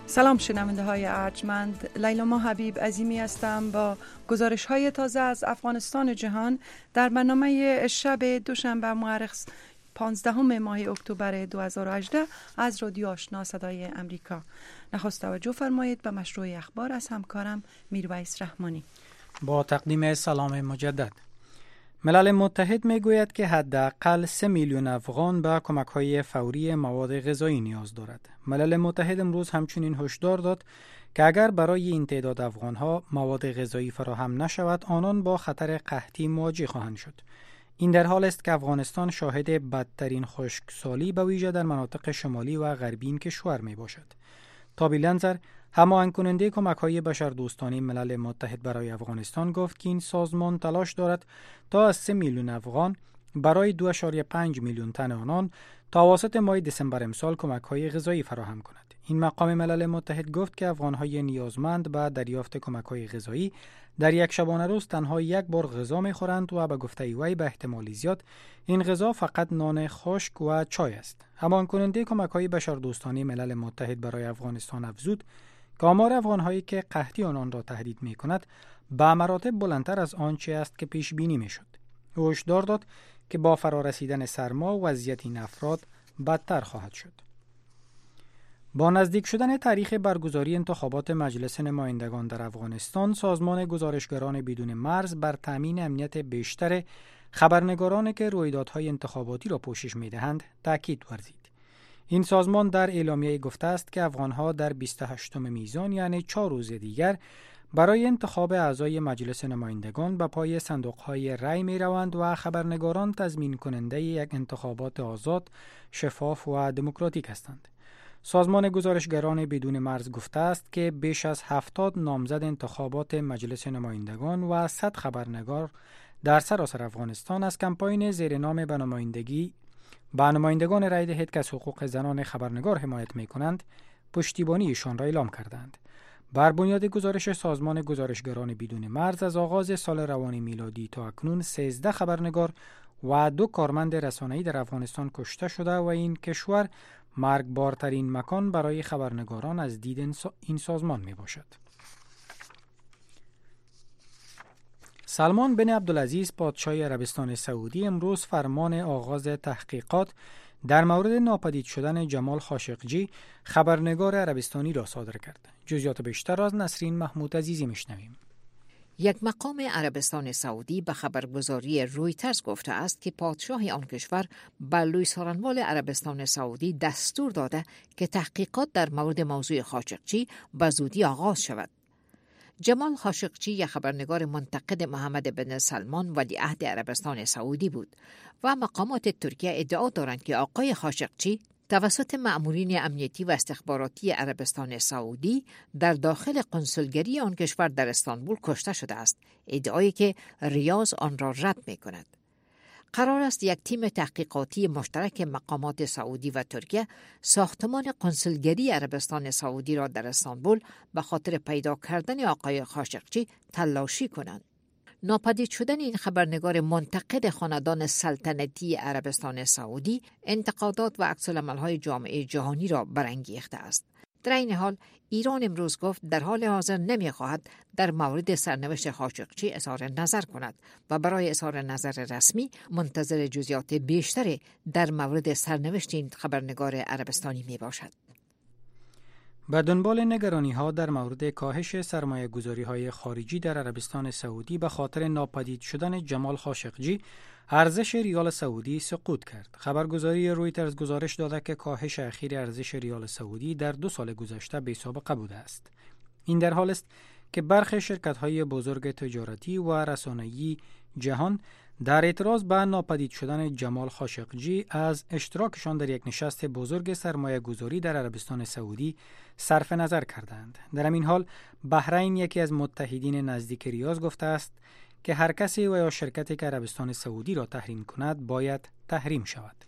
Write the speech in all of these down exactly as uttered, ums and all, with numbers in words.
سلام شنونده های ارجمند، لیلا حبیب عظیمی هستم با گزارش های تازه از افغانستان جهان در برنامه شب دوشنبه مورخ پانزدهم ماه اکتبر دو هزار و هجده از رادیو آشنا صدای امریکا. نخست توجه فرمایید به مشروع اخبار از همکارم میرویس رحمانی. با تقدیم سلام مجدد. ملل متحد میگوید که حداقل سه میلیون افغان به کمک‌های فوری مواد غذایی نیاز دارد. ملل متحد امروز همچنین هشدار داد که اگر برای این تعداد افغان‌ها مواد غذایی فراهم نشود، آنان با خطر قحطی مواجه خواهند شد. این در حال است که افغانستان شاهد بدترین خشکسالی به ویژه در مناطق شمالی و غربی این کشور می باشد. تابی لنزر، هماهنگ کننده کمک‌های بشردوستانه ملل متحد برای افغانستان، گفت که این سازمان تلاش دارد تا از سه میلیون افغان برای دو ممیز پنج میلیون تن آنان تا اواسط ماه دسامبر امسال کمک‌های غذایی فراهم کند. این مقام ملل متحد گفت که افغان‌های نیازمند به دریافت کمک‌های غذایی در یک شبانه روز تنها یک بار غذا می‌خورند و به گفته وی به احتمال زیاد این غذا فقط نان خشک و چای است. هماهنگ کننده کمک‌های بشردوستانه ملل متحد برای افغانستان افزود که آمار افغان‌هایی که قحطی آنان را تهدید می‌کند به مراتب بلندتر از آنچه است که پیش بینی می‌شد. او هشدار داد که با فرارسیدن سرما وضعیت این افراد بدتر خواهد شد. با نزدیک شدن تاریخ برگزاری انتخابات مجلس نمایندگان در افغانستان، سازمان گزارشگران بدون مرز بر تامین امنیت بیشتر خبرنگارانی که رویدادهای انتخاباتی را پوشش می‌دهند تاکید ورزید. این سازمان در اعلامیه گفته است که افغان‌ها در بیست و هشتم میزان، یعنی چهار روز دیگر، برای انتخاب اعضای مجلس نمایندگان به پای صندوق‌های رای می‌روند و خبرنگاران تضمین کننده یک انتخابات آزاد، شفاف و دموکراتیک هستند. سازمان گزارشگران بدون مرز گفته است که بیش از هفتاد نامزد انتخابات مجلس نمایندگان و صد خبرنگار در سراسر افغانستان از کمپاین زیر نام به نمایندگی به نمایندگان رای دهید که از حقوق زنان خبرنگار حمایت می‌کنند پشتیبانیشان را اعلام کردند. بر بنیاد گزارش سازمان گزارشگران بدون مرز، از آغاز سال روان میلادی تا اکنون سیزده خبرنگار و دو کارمند رسانه‌ای در افغانستان کشته شده و این کشور مرگبارترین مکان برای خبرنگاران از دید این سازمان می باشد. سلمان بن عبدالعزیز پادشاه عربستان سعودی امروز فرمان آغاز تحقیقات در مورد ناپدید شدن جمال خاشقجی، خبرنگار عربستانی را صادر کرد. جزئیات بیشتر از نسرین محمود عزیزی میشنویم. یک مقام عربستان سعودی به خبرگزاری رویترز گفته است که پادشاه آن کشور به لوی سارنوال عربستان سعودی دستور داده که تحقیقات در مورد موضوع خاشقجی به زودی آغاز شود. جمال خاشقجی یک خبرنگار منتقد محمد بن سلمان ولیعهد عربستان سعودی بود و مقامات ترکیه ادعا دارند که آقای خاشقجی توسط مأمورین امنیتی و استخباراتی عربستان سعودی در داخل قنصلگری آن کشور در استانبول کشته شده است، ادعایی که ریاض آن را رد می کند. قرار است یک تیم تحقیقاتی مشترک مقامات سعودی و ترکیه ساختمان قنصلگری عربستان سعودی را در استانبول به خاطر پیدا کردن آقای خاشقجی تلاشی کنند. ناپدید شدن این خبرنگار منتقد خاندان سلطنتی عربستان سعودی انتقادات و عکس‌العمل‌های جامعه جهانی را برانگیخته است. در این حال ایران امروز گفت در حال حاضر نمی‌خواهد در مورد سرنوشت خاشقجی اظهار نظر کند و برای اظهار نظر رسمی منتظر جزئیات بیشتری در مورد سرنوشت این خبرنگار عربستانی میباشد. به دنبال نگرانی‌ها در مورد کاهش سرمایه‌گذاری‌های خارجی در عربستان سعودی به خاطر ناپدید شدن جمال خاشقجی، ارزش ریال سعودی سقوط کرد. خبرگزاری رویترز گزارش داده که کاهش اخیر ارزش ریال سعودی در دو سال گذشته بی‌سابقه بوده است. این در حال است که برخی شرکت‌های بزرگ تجارتی و رسانه‌ای جهان در اعتراض به ناپدید شدن جمال خاشقجی از اشتراکشان در یک نشست بزرگ سرمایه‌گذاری در عربستان سعودی صرف نظر کردند. در همین حال بحرین، یکی از متحدین نزدیک ریاض، گفته است که هر کسی و یا شرکتی که عربستان سعودی را تحریم کند باید تحریم شود.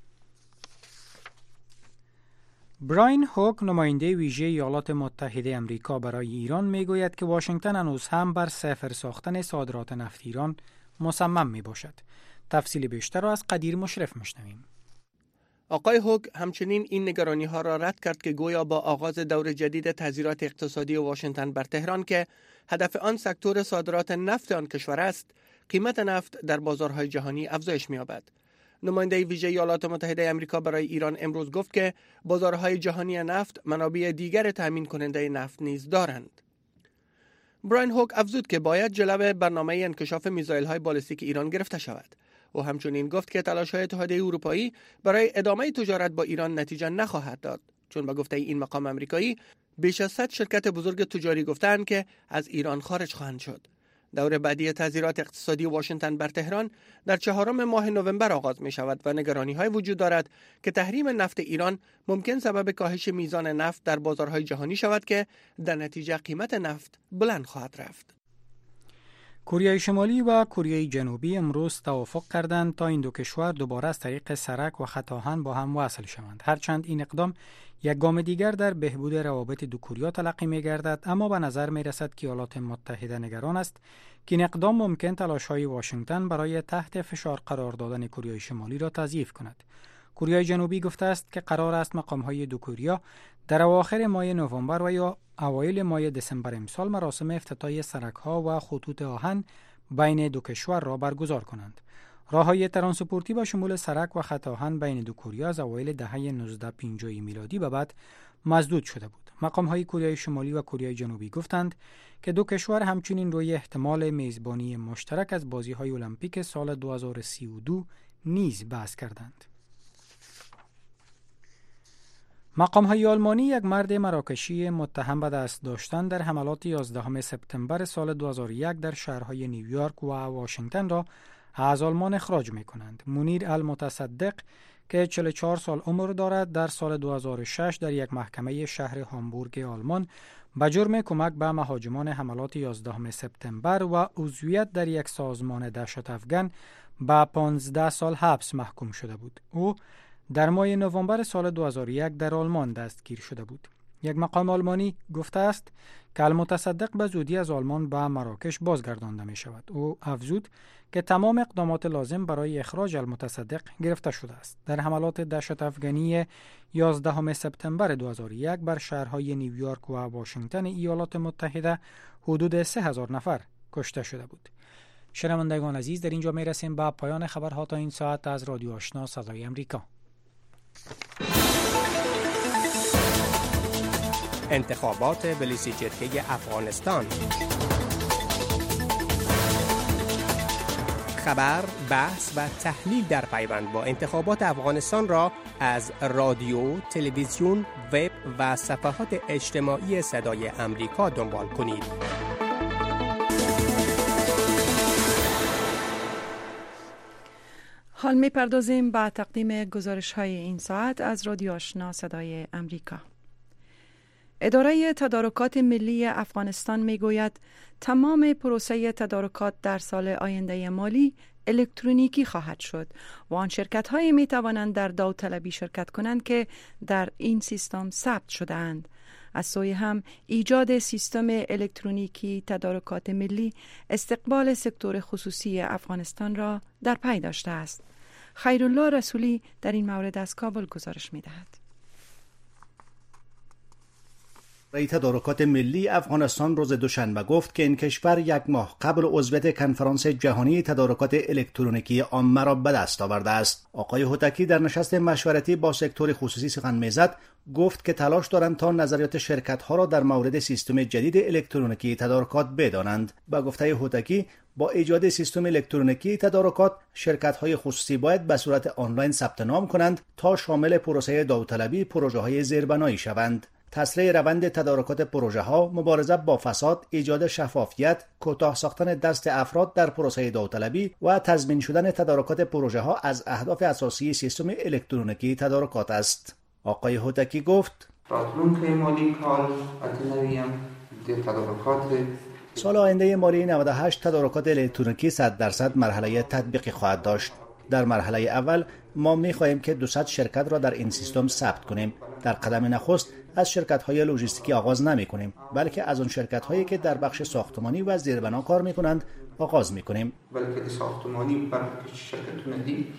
براین هوک، نماینده ویژه ایالات متحده آمریکا برای ایران، میگوید که واشنگتن هنوز هم بر صفر ساختن صادرات نفت ایران مصمم می باشد. تفصیل بیشتر را از قدیر مشرف میشنویم. آقای هوگ همچنین این نگرانی ها را رد کرد که گویا با آغاز دور جدید تذیرات اقتصادی واشنگتن بر تهران که هدف آن سکتور صادرات نفت آن کشور است، قیمت نفت در بازارهای جهانی افزایش می‌یابد. نماینده ویژه ایالات متحده آمریکا برای ایران امروز گفت که بازارهای جهانی نفت منابع دیگر تامین کننده نفت نیز دارند. براین هوگ افزود که باید جلو برنامه انکشاف میزایل‌های بالستیک ایران گرفته شود. او همچنین گفت که تلاش‌های اتحادیه اروپایی برای ادامه تجارت با ایران نتیجه نخواهد داد، چون به گفته این مقام آمریکایی بیش از صد شرکت بزرگ تجاری گفتند که از ایران خارج خواهند شد. دور بعدی تذیرات اقتصادی واشنگتن بر تهران در چهارم ماه نوامبر آغاز می شود و نگرانی‌های وجود دارد که تحریم نفت ایران ممکن سبب کاهش میزان نفت در بازارهای جهانی شود که در نتیجه قیمت نفت بلند خواهد رفت. کره شمالی و کره جنوبی امروز توافق کردند تا این دو کشور دوباره از طریق سرک و خط آهن با هم وصل شوند. هرچند این اقدام یک گام دیگر در بهبود روابط دو کره تلقی می گردد، اما به نظر می رسد که ایالات متحده نگران است که این اقدام ممکن تلاش‌های واشنگتن برای تحت فشار قرار دادن کره شمالی را تضعیف کند. کره جنوبی گفته است که قرار است مقام‌های دو کره در اواخر ماه نوامبر و یا اوایل ماه دسامبر امسال مراسم افتتاحیه سرک‌ها و خطوط آهن بین دو کشور را برگزار کنند. راه‌های ترانسپورتی با شمول سرک و خط آهن بین دو کره از اوایل دهه نوزده پنجاه میلادی به بعد مسدود شده بود. مقام‌های کره شمالی و کره جنوبی گفتند که دو کشور همچنین روی احتمال میزبانی مشترک از بازی‌های المپیک سال دو هزار و سی و دو نیز بحث کردند. مقام‌های آلمانی یک مرد مراکشی متهم به دست داشتن در حملات یازدهم سپتامبر سال دو هزار و یک در شهرهای نیویورک و واشنگتن را از آلمان اخراج می‌کنند. منیر المتصدق که چهل و چهار سال عمر دارد در سال دو هزار و شش در یک محکمه شهر هامبورگ آلمان به جرم کمک به مهاجمان حملات یازدهم سپتامبر و عضویت در یک سازمان دهشت افغان به پانزده سال حبس محکوم شده بود. او در ماه نوامبر سال دو هزار و یک در آلمان دستگیر شده بود. یک مقام آلمانی گفته است که المتصدق به زودی از آلمان به مراکش بازگردانده می شود. او افزود که تمام اقدامات لازم برای اخراج المتصدق گرفته شده است. در حملات دهشت افغانی یازدهم سپتامبر دو هزار و یک بر شهرهای نیویورک و واشنگتن ایالات متحده حدود سه هزار نفر کشته شده بود. شنوندگان عزیز، در اینجا می رسیم به پایان خبرها تا این ساعت از رادیو آشنا صدای امریکا. انتخابات بلیسیچرکه افغانستان. خبر، بحث و تحلیل در پیوند با انتخابات افغانستان را از رادیو، تلویزیون، وب و صفحات اجتماعی صدای امریکا دنبال کنید. حال می پردازیم به تقدیم گزارش های این ساعت از رادیو آشنا صدای امریکا. اداره تدارکات ملی افغانستان می گوید تمام پروسه تدارکات در سال آینده مالی الکترونیکی خواهد شد و آن شرکت های می توانند در داوطلبی شرکت کنند که در این سیستم ثبت شده اند. از سوی هم ایجاد سیستم الکترونیکی تدارکات ملی استقبال سکتور خصوصی افغانستان را در پی داشته است. خیرالله رسولی در این مورد از کابل گزارش می دهد. رئیس تدارکات ملی افغانستان روز دوشنبه گفت که این کشور یک ماه قبل عضویت کنفرانس جهانی تدارکات الکترونیکی عامه را به دست آورده است. آقای هوتکی در نشست مشورتی با سکتور خصوصی سخن میزد، گفت که تلاش دارند تا نظریات شرکت‌ها را در مورد سیستم جدید الکترونیکی تدارکات بدانند. با گفته هوتکی، با ایجاد سیستم الکترونیکی تدارکات، شرکت‌های خصوصی باید به صورت آنلاین ثبت نام کنند تا شامل پروسه داوطلبی پروژه‌های زیربنایی شوند. تسریع روند تدارکات پروژه ها، مبارزه با فساد، ایجاد شفافیت، کوتاه ساختن دست افراد در پروسه داوطلبی و تضمین شدن تدارکات پروژه ها از اهداف اساسی سیستم الکترونیکی تدارکات است. آقای هوتکی گفت: راتلونکه مالی کال اتنویم در تدارکات سال آینده مالی نود و هشت تدارکات الکترونیکی صد درصد مرحله تطبیقی خواهد داشت. در مرحله اول ما می‌خواهیم که دوصد شرکت را در این سیستم ثبت کنیم. در قدم نخست از شرکت‌های لوجستیکی آغاز نمی‌کنیم، بلکه از آن شرکت‌هایی که در بخش ساختمانی و زیربنا کار می‌کنند آغاز می‌کنیم. بلکه ساختمانی بر شرکت‌های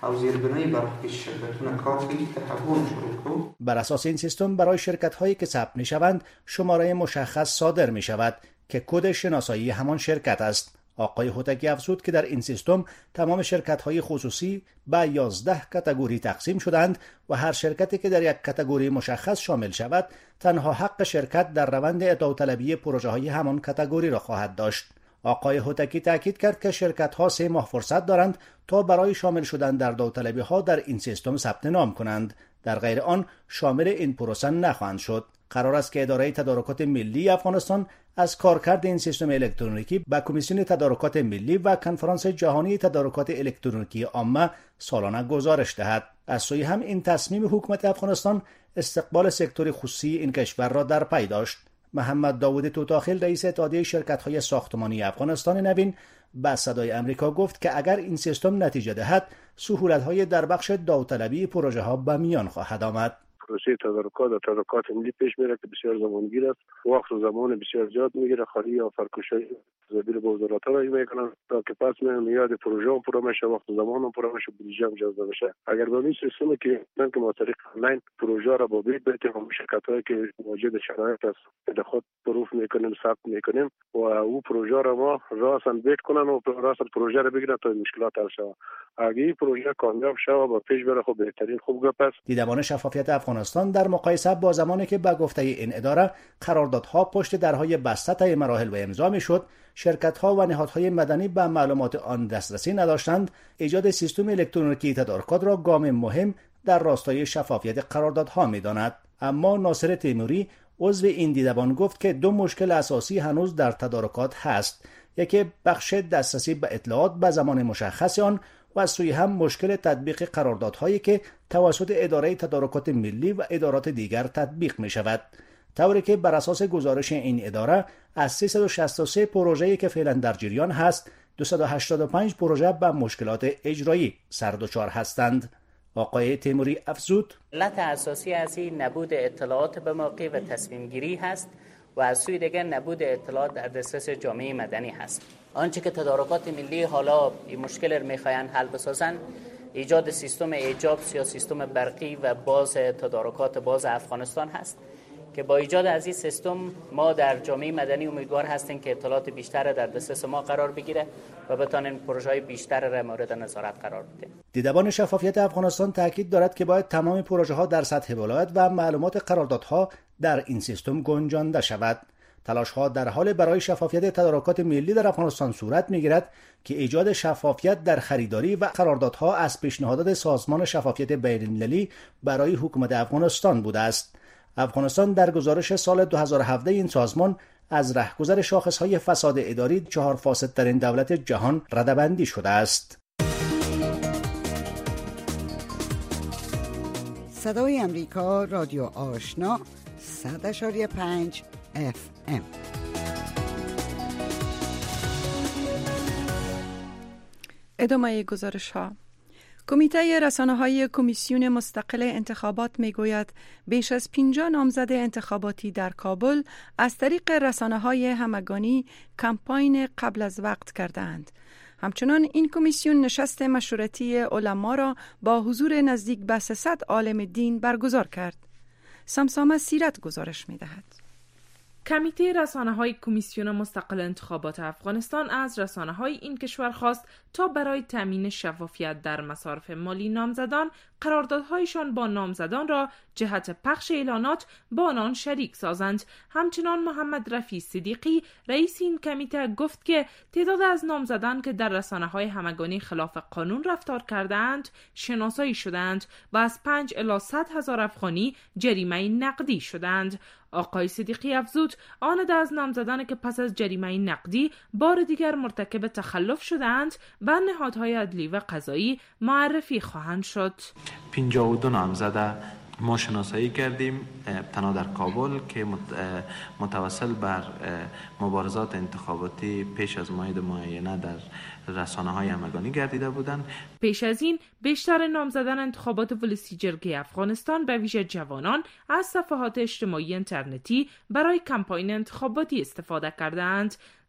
او زیربنایی برای شرکتون کار کنید تحول شروع کنید. بر اساس این سیستم برای شرکت‌هایی که ثبت می‌شوند شماره مشخص صادر می‌شود که کد شناسایی همان شرکت است. آقای هوتکی افزود که در این سیستم تمام شرکت‌های خصوصی به یازده کاتگوری تقسیم شدند و هر شرکتی که در یک کاتگوری مشخص شامل شود تنها حق شرکت در روند داوطلبی پروژه‌های همان کاتگوری را خواهد داشت. آقای هوتکی تاکید کرد که شرکت‌ها سه ماه فرصت دارند تا برای شامل شدن در داوطلبی‌ها در این سیستم ثبت نام کنند. در غیر آن شامل این پروسه نخواهند شد. قرار است که اداره تدارکات ملی افغانستان از کارکرد این سیستم الکترونیکی به کمیسیون تدارکات ملی و کنفرانس جهانی تدارکات الکترونیکی عامه سالانه گزارش دهد. از سوی هم این تصمیم حکومت افغانستان استقبال سکتور خصوصی این کشور را در پی داشت. محمد داوود توتاخیل رئیس اتحادیه شرکت‌های ساختمانی افغانستان نوین به صدای امریکا گفت که اگر این سیستم نتیجه دهد سهولت‌های در بخش داوطلبی پروژه‌ها به میان خواهد آمد. پروسه تدارکات و تدارکات ملی پیش میره که بسیار زمانگیر است، وقت و زمان بسیار زیاد میگیره، خالی یا فرکوشای زبیر به وزارت ها میکنن تا که پس میاد پروژه هم پر میشه، وقت و زمان هم پر میشه، بودجه هم جذب میشه. اگر با این سیستمی که من که ما طریق آنلاین پروژه را با بیت بیت هم شرکتایی که موجود شرایط است به خود پروف میکنیم، ثبت میکنیم و او پروژه را ما راسن بیت کنن و راسن پروژه را بگیرن تا مشکلات حل شود. اگه این پروژه کامیاب شود با پیش بره خب بهترین خوب گپ است. دیدبان شفافیت افغانستان در مقایسه با زمانی که به گفته این اداره قراردادها پشت درهای بسته طی مراحل و امضا میشد، شرکت‌ها و نهادهای مدنی به معلومات آن دسترسی نداشتند، ایجاد سیستم الکترونیکی تدارکات را گام مهم در راستای شفافیت قراردادها می‌داند. اما ناصر تیموری عضو این دیدبان گفت که دو مشکل اساسی هنوز در تدارکات هست. یکی بخش دسترسی به اطلاعات به زمان مشخص آن و از سوی هم مشکل تطبیق قراردادهایی که توسط اداره تدارکات ملی و ادارات دیگر تطبیق می شود. طوری که بر اساس گزارش این اداره از سیصد و شصت و سه پروژه‌ای که فعلا در جریان هست، دویست و هشتاد و پنج پروژه به مشکلات اجرایی سردچار هستند. آقای تیموری افزود: علت اساسی از این نبود اطلاعات به موقع و تصمیم گیری هست و از سوی دیگر نبود اطلاعات در دسترس جامعه مدنی هست. آنچه که تدارکات ملی حالا این مشکل را میخواین حل بسازن، ایجاد سیستم ایجابس یا سیستم برقی و باز تدارکات باز افغانستان هست که با ایجاد از این سیستم ما در جامعه مدنی امیدوار هستیم که اطلاعات بیشتر در دسترس ما قرار بگیره و بتانیم پروژه‌های بیشتر را مورد نظارت قرار بدیم. دیدبان شفافیت افغانستان تاکید دارد که باید تمام پروژه‌ها در سطح ولایت و معلومات قراردادها در این سیستم گنجانده شود. تلاش‌ها در حال برای شفافیت تدارکات ملی در افغانستان صورت می‌گیرد که ایجاد شفافیت در خریداری و قراردادها از پیشنهادات سازمان شفافیت بین‌المللی برای حکومت افغانستان بوده است. افغانستان در گزارش سال دو هزار و هفده این سازمان از رهگذر شاخص‌های فساد اداری چهار فاسدترین دولت جهان رده‌بندی شده است. صدای امریکا، رادیو آشنا، صد اشاری پنج اف ام. ادامه گزارش ها. کمیته رسانه‌های کمیسیون مستقل انتخابات میگوید بیش از پنجاه نامزد انتخاباتی در کابل از طریق رسانه‌های همگانی کمپاین قبل از وقت کردند. همچنان این کمیسیون نشست مشورتی علما را با حضور نزدیک به سیصد عالم دین برگزار کرد. سمسامه سیرت گزارش می‌دهد. کمیته رسانه‌های کمیسیون مستقل انتخابات افغانستان از رسانه‌های این کشور خواست تا برای تامین شفافیت در مصارف مالی نامزدان قراردادهایشان با نامزدان را جهت پخش اعلانات با آنان شریک سازند. همچنان محمد رفیع صدیقی رئیس این کمیته گفت که تعداد از نامزدان که در رسانه‌های همگانی خلاف قانون رفتار کردند شناسایی شدند و از پنج الی صد هزار افغانی جریمه نقدی شدند. آقای صدیقی افزود آن از نامزدان که پس از جریمه نقدی بار دیگر مرتکب تخلف شدند به نهادهای عدلی و قضایی معرفی خواهند شد. پنجاه و دو نامزده ما شناسایی کردیم تنها در کابل که متوسل بر مبارزات انتخاباتی پیش از موعد معینه در رسانه‌های همگانی گردیده بودند. پیش از این بیشتر نامزدان انتخابات ولسی جرگه افغانستان به ویژه جوانان از صفحات اجتماعی اینترنتی برای کمپاین انتخاباتی استفاده کردند.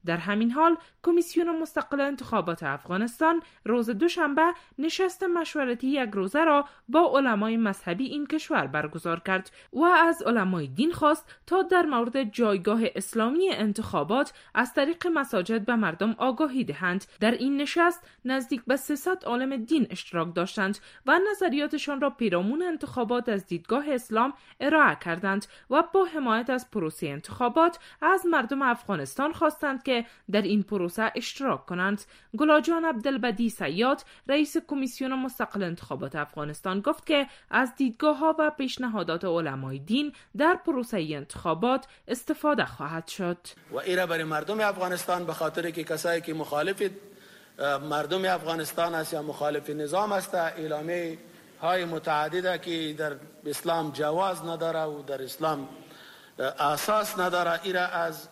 در همین حال کمیسیون مستقل انتخابات افغانستان روز دوشنبه نشست مشورتی یک روزه را با علمای مذهبی این کشور برگزار کرد و از علمای دین خواست تا در مورد جایگاه اسلامی انتخابات از طریق مساجد به مردم آگاهی دهند. در این نشست نزدیک به سیصد عالم دین اشتراک داشتند و نظریاتشان را پیرامون انتخابات از دیدگاه اسلام ارائه کردند و با حمایت از پروسه انتخابات از مردم افغانستان خواستند که در این پروسه اشتراک کنند. گلاجان عبدالبدی صیاد رئیس کمیسیون مستقل انتخابات افغانستان گفت که از دیدگاه‌ها و پیشنهادات علمای دین در پروسه انتخابات استفاده خواهد شد. و ایرا برای مردم افغانستان به خاطر که کسایی که مخالف مردم افغانستان است یا مخالف نظام است، اعلامیه های متعدده که در اسلام جواز نداره و در اسلام اساس نداره، ایرا از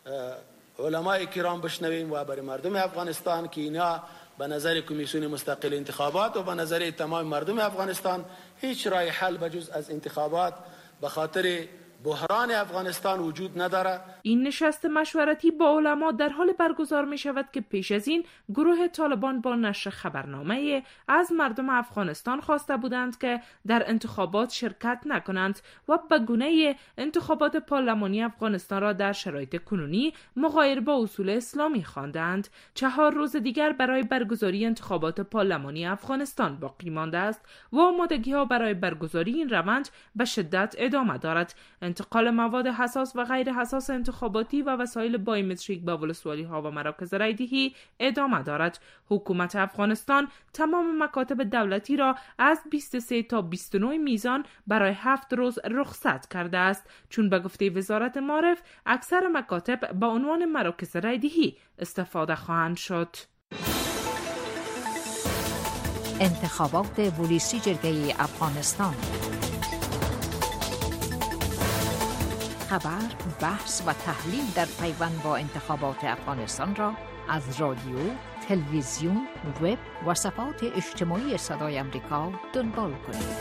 علمای کرام بشنویم و برای مردم افغانستان که اینا به نظر کمیسیون مستقل انتخابات و به نظر تمام مردم افغانستان هیچ راه حل بجز از انتخابات به خاطر بحران افغانستان وجود نداره. این نشست مشورتی با علما در حال برگزار می شود که پیش از این گروه طالبان با نشر خبرنامه از مردم افغانستان خواسته بودند که در انتخابات شرکت نکنند و به گونه انتخابات پارلمانی افغانستان را در شرایط کنونی مغایر با اصول اسلامی خواندند. چهار روز دیگر برای برگزاری انتخابات پارلمانی افغانستان باقی مانده است و آمادگی ها برای برگزاری این روند به شدت ادامه دارد. انتقال مواد حساس و غیر حساس انتخاباتی و وسایل بایومتریک به ولسوالی ها و مراکز رایدهی ادامه دارد. حکومت افغانستان تمام مکاتب دولتی را از بیست و سه تا بیست و نه میزان برای هفت روز رخصت کرده است، چون به گفته وزارت معارف اکثر مکاتب با عنوان مراکز رایدهی استفاده خواهند شد. انتخابات پلیسی جرگه افغانستان. خبر، بحث و تحلیل در پیوند با انتخابات افغانستان را از رادیو، تلویزیون، وب و صفحات اجتماعی صدای امریکا دنبال کنید.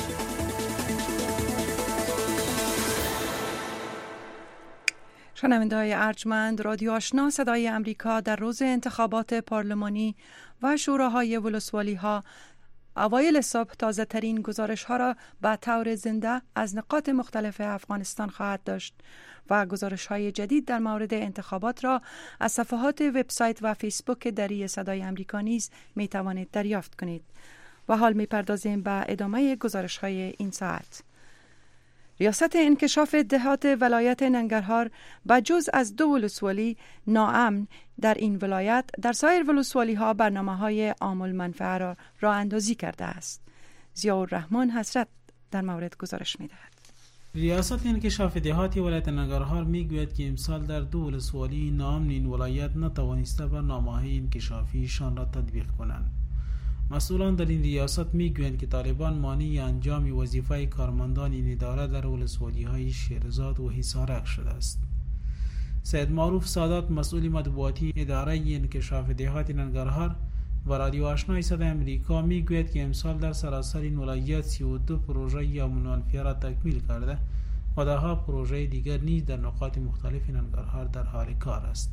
شنونده‌های ارجمند، رادیو آشنا صدای امریکا در روز انتخابات پارلمانی و شوراهای ولسوالی‌ها اوایل صبح تازه ترین گزارش ها را به طور زنده از نقاط مختلف افغانستان خواهد داشت و گزارش های جدید در مورد انتخابات را از صفحات وبسایت و فیسبوک دری صدای امریکا نیز می توانید دریافت کنید. و حال می پردازیم به ادامه گزارش های این ساعت. ریاست انکشاف دهات ولایت ننگرهار با جز از دو ولسوالی ناامن در این ولایت در سایر ولسوالی ها برنامه های عامل منفعه را راه اندازی کرده است. ضیاءالرحمن حسرت در مورد گزارش می دهد. ریاست انکشاف دهات ولایت ننگرهار می گوید که امسال در دو ولسوالی ناامن این ولایت نتوانسته برنامه های انکشافیشان را تطبیق کنند. مسئولان در این ریاست میگویند که طالبان مانع انجام وظیفه کارمندان این اداره در ولسوالی‌های شیرزاد و حصارک شده است. سید معروف سادات مسئول مطبوعاتی اداره انکشاف دهات ننگرهار و رادیو آشنا صدای امریکا میگوید که امسال در سراسر این ولایت سی و دو پروژه عامل منفعه را تکمیل کرده و دهها پروژه دیگر نیز در نقاط مختلف ننگرهار در حال کار است.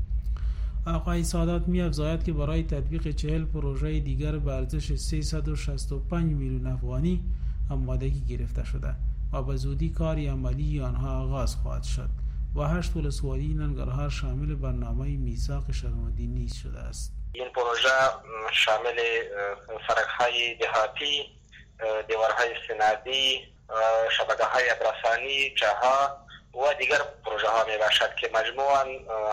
آقای سادات می افزاید که برای تطبیق چهل پروژه دیگر به ارزش سیصد و شصت و پنج میلیون افغانی آمادگی گرفته شده و به زودی کاری عملی آنها آغاز خواهد شد و هشت ولسوالی ننگرهار شامل برنامه میثاق شهروندی نیز شده است. این پروژه شامل سرک‌های دهاتی، دیوارهای سنادی، شبکه‌های ابرسانی، چاها و دیگر پروژه ها می باشد که مجموعاً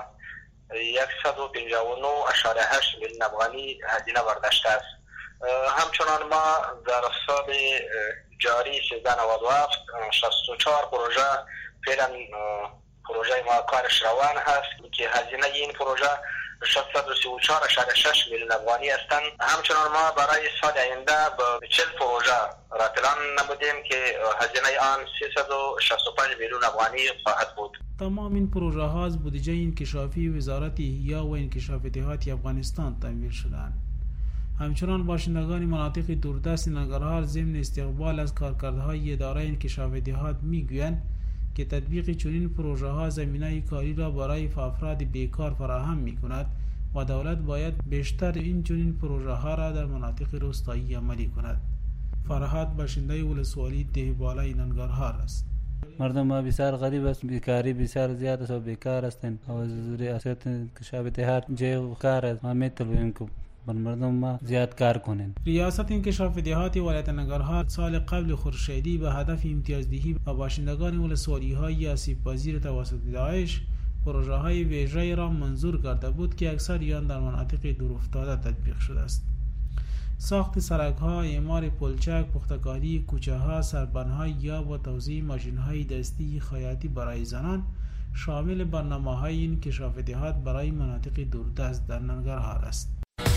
صد و پنجاه و نه اشاره هشت میلیون افغانی هزینه برداشته است. همچنان ما در سال جاری سیزده نود و هفت شصت و چهار پروژه فعلا پروژه ما کارش روان هست که هزینه این پروژه ششصد و سی و چهار اشاره شش میلیون افغانی هستند. همچنان ما برای سال آینده به چهل پروژه را پلان نمودیم که هزینه آن سیصد و شصت و پنج میلیون افغانی خواهد بود. تمام این پروژه ها از بودجه انکشافی وزارت احیا و انکشاف دهات افغانستان تمویل شدند. همچنان باشندگان مناطق دوردست ننگرهار ضمن استقبال از کارکردهای اداره انکشاف دهات میگویند که تطبیق چنین پروژه ها زمینه کاری را برای افراد بیکار فراهم می کند و دولت باید بیشتر این چنین پروژه ها را در مناطق روستایی عملی کند. فرهاد باشنده ولسوالی ده بالای ننگرهار است. مردم ما بسیار غریب است، بیکاری بسیار زیاد است و بیکار هستند و ریاست کشاب اتحاد جای کار است. ما می‌طلبیم که بر مردم ما زیاد کار کنند. ریاست انکشاف دهاتی ولایت ننگرهار سال قبل خورشیدی به هدف امتیازدهی و باشندگان ولسوالی‌های آسیب‌پذیر توسط داعش پروژه‌های ویژه‌ای را منظور کرده بود که اکثر آن در مناطق دورافتاده تطبیق شده است. ساخت سرک‌ها، اعمار پلچک، پختکاری کوچه‌ها، سربندهای یا و توزیع ماشین‌های دستی خیاطی برای زنان شامل برنامه‌های انکشاف دهات برای مناطق دوردست در ننگرهار است.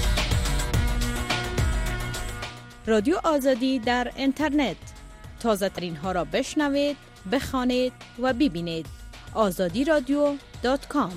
رادیو آزادی در اینترنت، تازه ترین ها را بشنوید، بخوانید و ببینید. آزادی رادیو دات کام.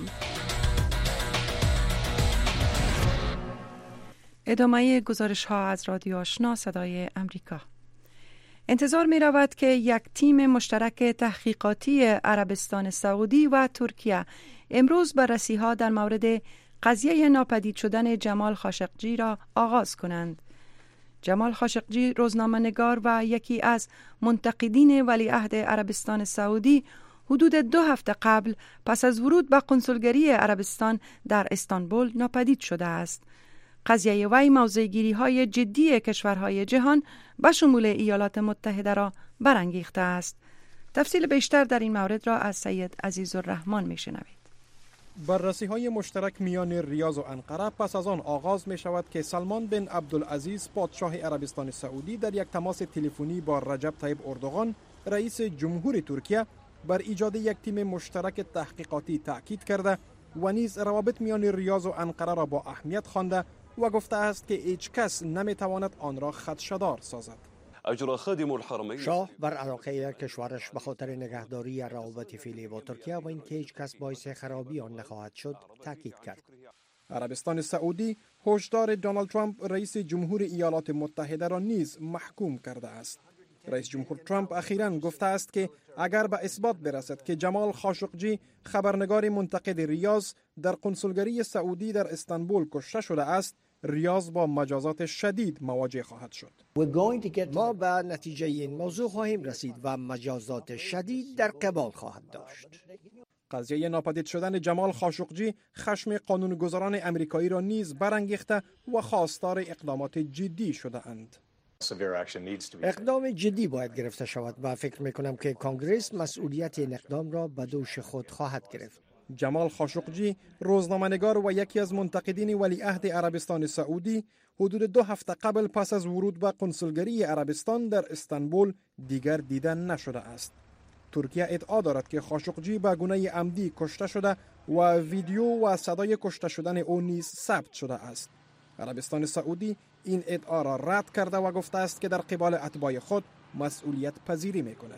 ادامه گزارش ها از رادیو آشنا صدای امریکا. انتظار می رود که یک تیم مشترک تحقیقاتی عربستان سعودی و ترکیه امروز بررسی ها در مورد قضیه ناپدید شدن جمال خاشقجی را آغاز کنند. جمال خاشقجی روزنامه‌نگار و یکی از منتقدین ولیعهد عربستان سعودی حدود دو هفته قبل پس از ورود به کنسولگری عربستان در استانبول ناپدید شده است. قضیه وی موضع‌گیری های جدی کشورهای جهان به شمول ایالات متحده را برانگیخته است. تفصیل بیشتر در این مورد را از سید عزیزالرحمن میشنوید. بررسی های مشترک میان ریاض و انقره پس از آن آغاز می شود که سلمان بن عبدالعزیز پادشاه عربستان سعودی در یک تماس تلفنی با رجب طیب اردوغان رئیس جمهور ترکیه بر ایجاد یک تیم مشترک تحقیقاتی تاکید کرده و نیز روابط میان ریاض و انقره را با اهمیت خوانده و گفته است که هیچ کس نمی تواند آن را خدشه‌دار سازد. شاه بر علاقه کشورش به خاطر نگهداری روابط فعلی با ترکیه و اینکه هیچ کس باعث خرابی آن نخواهد شد تاکید کرد. عربستان سعودی هشدار دونالد ترامپ رئیس جمهور ایالات متحده را نیز محکوم کرده است. رئیس جمهور ترامپ اخیراً گفته است که اگر به اثبات برسد که جمال خاشقجی خبرنگار منتقد ریاض در کنسولگری سعودی در استانبول کشته شده است، ریاض با مجازات شدید مواجه خواهد شد. ما به نتیجه این موضوع خواهیم رسید و مجازات شدید در قبال خواهد داشت. قضیه ناپدید شدن جمال خاشقجی خشم قانونگذاران امریکایی را نیز برانگیخته و خواستار اقدامات جدی شده اند. اقدام جدی باید گرفته شود و فکر میکنم که کنگرس مسئولیت این اقدام را به دوش خود خواهد گرفت. جمال خاشقجی روزنامه‌نگار و یکی از منتقدین ولیعهد عربستان سعودی حدود دو هفته قبل پس از ورود به کنسولگری عربستان در استانبول دیگر دیده نشده است. ترکیه ادعا دارد که خاشقجی به گونه عمدی کشته شده و ویدیو و صدای کشته شدن او نیز ثبت شده است. عربستان سعودی این ادعا را رد کرده و گفته است که در قبال اتباع خود مسئولیت پذیری می‌کند.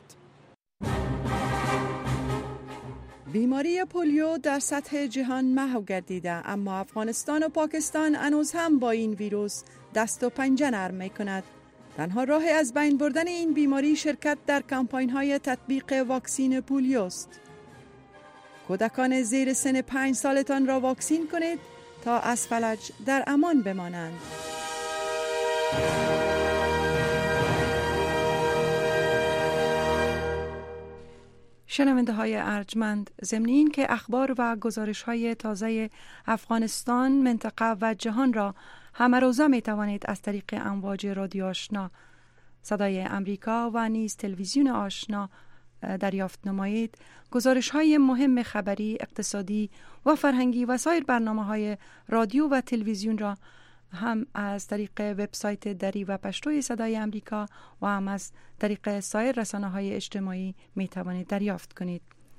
بیماری پولیو در سطح جهان محو گردیده، اما افغانستان و پاکستان هنوز هم با این ویروس دست و پنجه نرم می‌کند. تنها راه از بین بردن این بیماری شرکت در کمپاین‌های تطبیق واکسین پولیو است. کودکان زیر سن پنج سالتان را واکسین کنید تا از فلج در امان بمانند. شنونده های ارجمند، ضمن این که اخبار و گزارش های تازه افغانستان، منطقه و جهان را همه روزه می توانید از طریق امواج رادیو آشنا صدای امریکا و نیز تلویزیون آشنا دریافت نمایید. گزارش های مهم خبری، اقتصادی و فرهنگی و سایر برنامه های رادیو و تلویزیون را هم از طریق وبسایت دری و پشتوی صدای امریکا و هم از طریق سایر رسانه‌های اجتماعی می توانید دریافت کنید.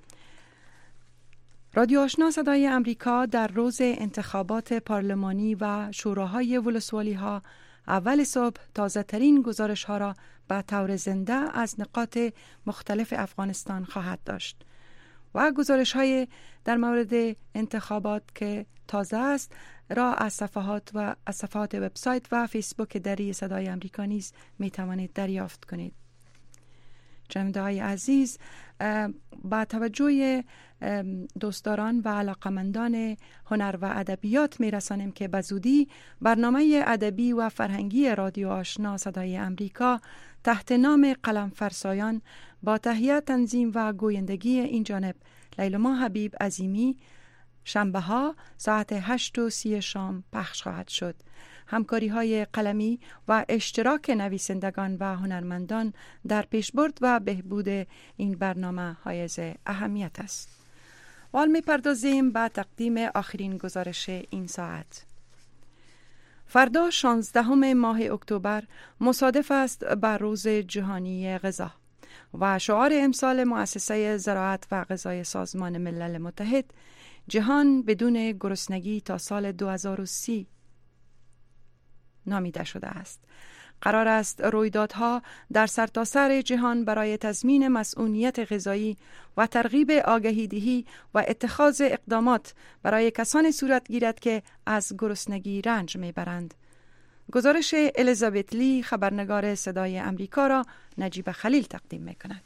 رادیو آشنا صدای امریکا در روز انتخابات پارلمانی و شوراهای ولسوالی‌ها اول صبح تازه ترین گزارش ها را به طور زنده از نقاط مختلف افغانستان خواهد داشت و گزارش های در مورد انتخابات که تازه است را از صفحات و از صفحات وبسایت و فیسبوک دری صدای امریکا نیز می توانید دریافت کنید. شنونده‌های عزیز، با توجه دوستداران و علاقمندان هنر و ادبیات میرسانیم که به زودی برنامه ادبی و فرهنگی رادیو آشنا صدای امریکا تحت نام قلم فرسایان با تهیه، تنظیم و گویندگی این جانب لیلما حبیب عظیمی شنبه ها ساعت هشت و سی شام پخش خواهد شد. همکاری های قلمی و اشتراک نویسندگان و هنرمندان در پیشبرد و بهبود این برنامه حائز اهمیت است. وال می پردازیم به تقدیم آخرین گزارش این ساعت. فردا شانزدهم ماه اکتبر مصادف است با روز جهانی غذا و شعار امسال مؤسسه زراعت و غذای سازمان ملل متحد جهان بدون گرسنگی تا سال دو هزار و سی نامیده شده است. قرار است رویدادها در سرتاسر جهان برای تضمین مسئولیت غذایی و ترغیب آگاهی دهی و اتخاذ اقدامات برای کسانی صورت گیرد که از گرسنگی رنج میبرند. گزارش الیزابت لی خبرنگار صدای امریکا را نجیب خلیل تقدیم میکند.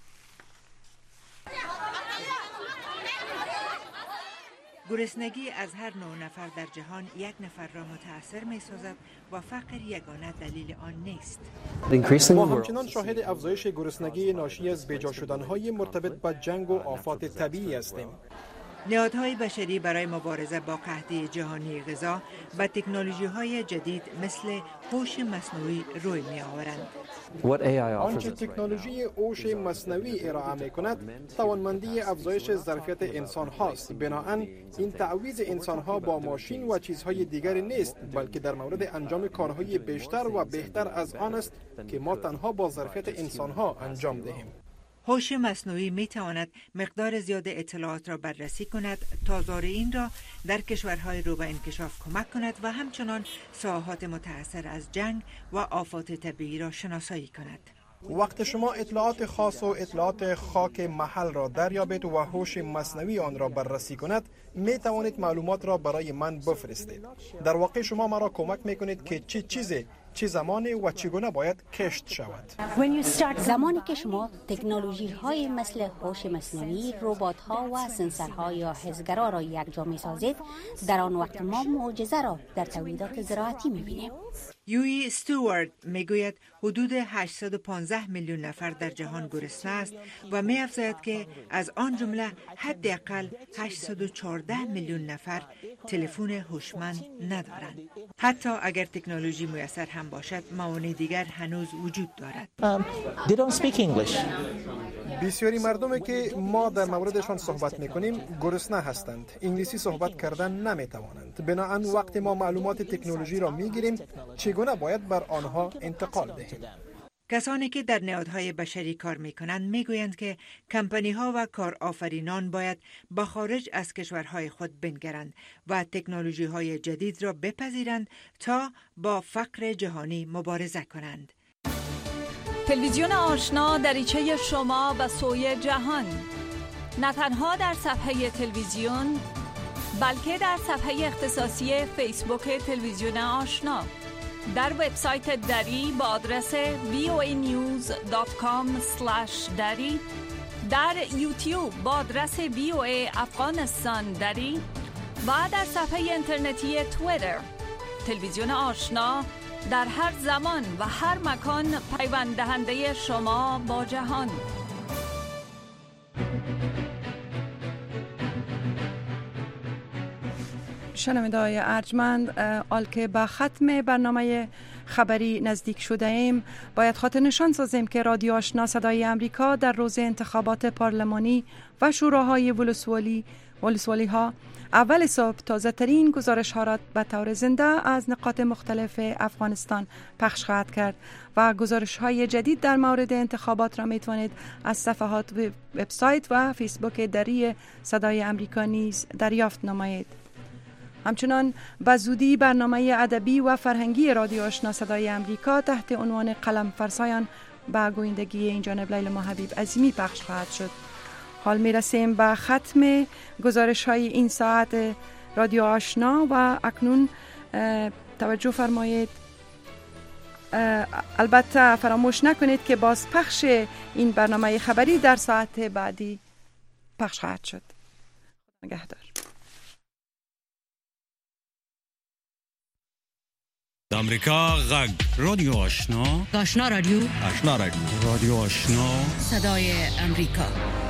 گرسنگی از هر نوع نفر در جهان یک نفر را متأثر می سازد و فقر یگانه دلیل آن نیست. ما همچنان شاهد افزایش گرسنگی ناشی از بیجا شدنهای مرتبط با جنگ و آفات طبیعی هستیم. نهادهای بشری برای مبارزه با قحطی جهانی غذا به تکنولوژی‌های جدید مثل هوش مصنوعی روی می‌آورند. آنچه تکنولوژی هوش مصنوعی ارائه می‌کند، توانمندی افزایش ظرفیت انسان هاست. بنابراین این تعویض انسان‌ها با ماشین و چیزهای دیگری نیست، بلکه در مورد انجام کارهای بیشتر و بهتر از آن است که ما تنها با ظرفیت انسان‌ها انجام دهیم. هوش مصنوعی می تواند مقدار زیاد اطلاعات را بررسی کند تا زارعین را در کشورهای رو به انکشاف کمک کند و همچنان ساحات متأثر از جنگ و آفات طبیعی را شناسایی کند. وقت شما اطلاعات خاص و اطلاعات خاک محل را دریابید و هوش مصنوعی آن را بررسی کند، می توانید معلومات را برای من بفرستید. در واقع شما مرا کمک می کنید که چه چیزی، چه زمانی و چگونه باید کشت شود. زمانی که شما تکنولوژی های مثل هوش مصنوعی، ربات ها و سنسورها یا حسگرا را یکجا می سازید، در آن وقت ما معجزه را در تولیدات زراعتی می بینیم. یوی استوارت می گوید حدود هشتصد و پانزده میلیون نفر در جهان گرسنه است و می افزاید که از آن جمله حداقل هشتصد و چهارده میلیون نفر تلفن هوشمند ندارند. حتی اگر تکنولوژی میسر هم باشد، موانع دیگر هنوز وجود دارد. um, they don't speak English. بسیاری مردمی که ما در موردشان صحبت میکنیم گرسنه هستند. انگلیسی صحبت کردن نمیتوانند. بنابراین وقتی ما معلومات تکنولوژی را میگیریم، چگونه باید بر آنها انتقال دهیم؟ کسانی که در نهادهای بشری کار میکنند میگویند که کمپانی ها و کارآفرینان باید با خارج از کشورهای خود بنگرند و تکنولوژی های جدید را بپذیرند تا با فقر جهانی مبارزه کنند. تلویزیون آشنا دریچه شما به سوی جهان، نه تنها در صفحه تلویزیون بلکه در صفحه اختصاصی فیسبوک تلویزیون آشنا، در وبسایت دری با آدرس وی او ای نیوز دات کام اسلش دری، در یوتیوب با آدرس وی او ای افغانستان دری و در صفحه اینترنتی توییتر. تلویزیون آشنا در هر زمان و هر مکان پیوند دهنده شما با جهان. شنونده‌های ارجمند، آل که به ختم برنامه خبری نزدیک شده ایم، باید خاطر نشان سازیم که رادیو آشنا صدای امریکا در روز انتخابات پارلمانی و شوراهای ولسوالی ولسوالی ها اول صبح تازه ترین گزارش ها را به طور زنده از نقاط مختلف افغانستان پخش خواهد کرد و گزارش های جدید در مورد انتخابات را می توانید از صفحات وبسایت و فیسبوک دری صدای امریکا نیز دریافت نمایید. همچنان به زودی برنامه ادبی و فرهنگی رادیو آشنا صدای امریکا تحت عنوان قلم فرسایان با گویندگی این جانب لیلما حبیب عظیمی پخش خواهد شد. حال می رسیم به ختم گزارش های این ساعت رادیو آشنا و اکنون توجه فرمایید، البته فراموش نکنید که باز پخش این برنامه خبری در ساعت بعدی پخش خواهد شد. نگهدار. آمریکا غږ رادیو آشنا آشنا رادیو آشنا رادیو رادیو آشنا صدای امریکا.